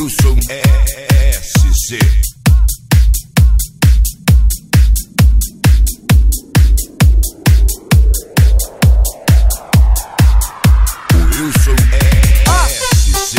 Wilson SC. Wilson SC.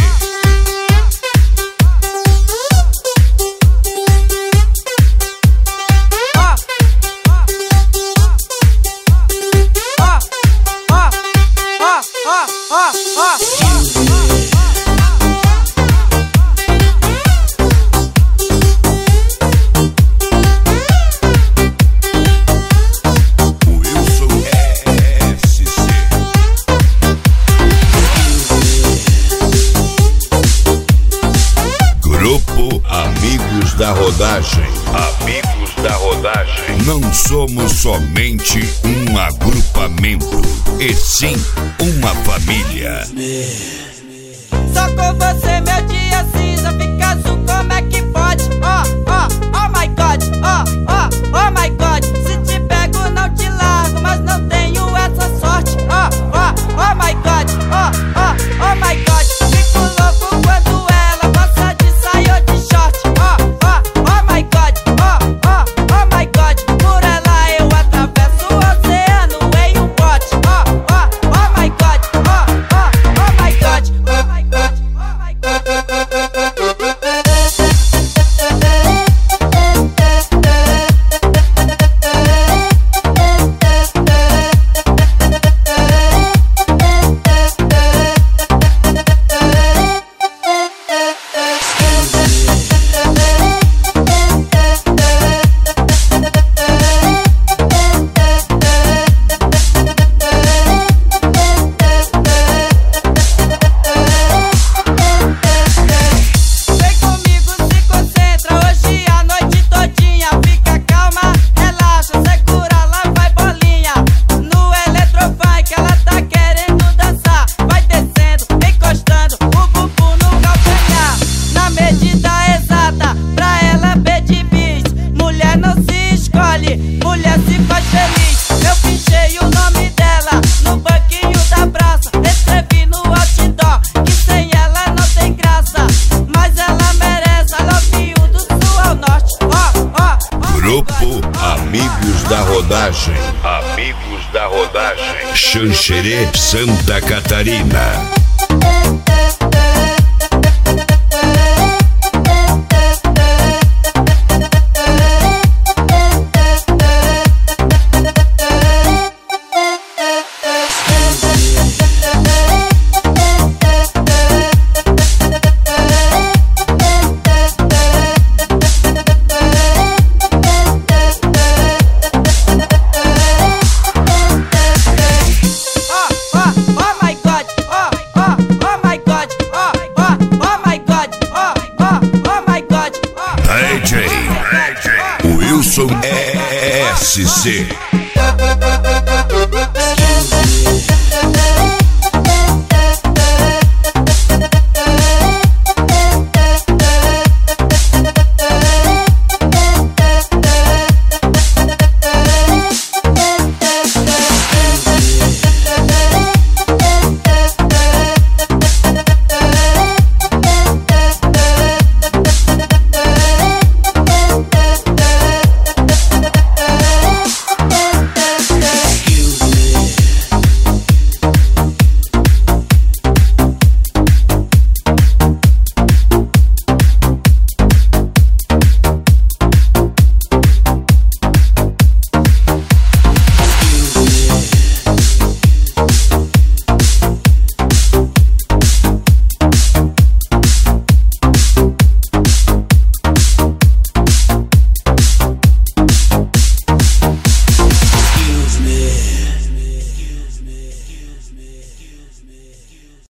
Grupo Amigos da Rodagem. Amigos da Rodagem. Não somos somente um agrupamento, e sim uma família. Só com você meu dia cinza fica azul, como é que pode? Oh my God, oh my God. Se te pego não te largo, mas não tenho essa sorte. Oh my God, oh my God. Fico louco quando ela gosta de saia de short. Oh my God, oh my God. Por ela eu atravesso o oceano em um bote. Oh my God, oh my God, oh my God, oh my God. Mulher se faz feliz, eu pinchei o nome dela no banquinho da praça. Escrevi no outdoor que sem ela não tem graça, mas ela merece a love you do sul ao norte. Grupo Amigos da Rodagem. Amigos da Rodagem. Xanxerê, Santa Catarina. DJ Wilson SC.